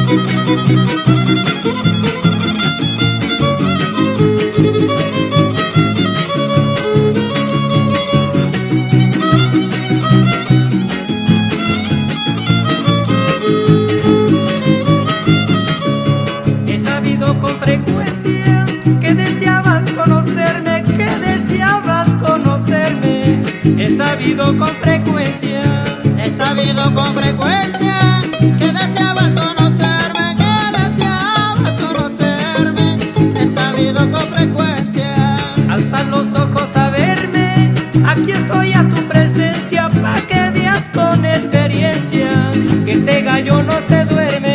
Con frecuencia que deseabas conocerme, que deseabas conocerme. He sabido con frecuencia, he sabido con frecuencia que deseabas conocerme, que deseabas conocerme. He sabido con frecuencia. Alza los ojos a verme, aquí estoy a tu presencia, pa' que veas con experiencia que este gallo no se duerme.